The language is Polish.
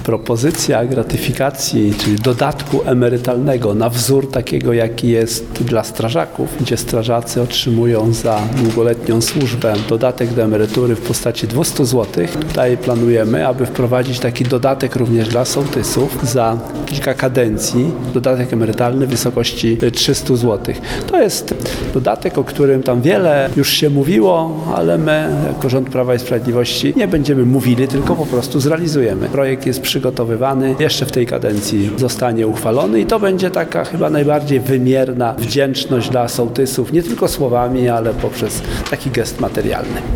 propozycja gratyfikacji, czyli dodatku emerytalnego na wzór takiego, jaki jest dla strażaków, gdzie strażacy otrzymują za długoletnią służbę dodatek do emerytury w postaci 200 zł. Tutaj planujemy, aby wprowadzić taki dodatek również dla sołtysów za kilka kadencji, dodatek emerytalny w wysokości 300 zł. To jest dodatek, o którym tam wiele już się mówiło, ale my jako rząd Prawa i Sprawiedliwości nie będziemy mówili, tylko po prostu zrealizujemy. Projekt jest przygotowywany, jeszcze w tej kadencji zostanie uchwalony i to będzie taka chyba najbardziej wymierna wdzięczność dla sołtysów, nie tylko słowami, ale poprzez taki gest materialny.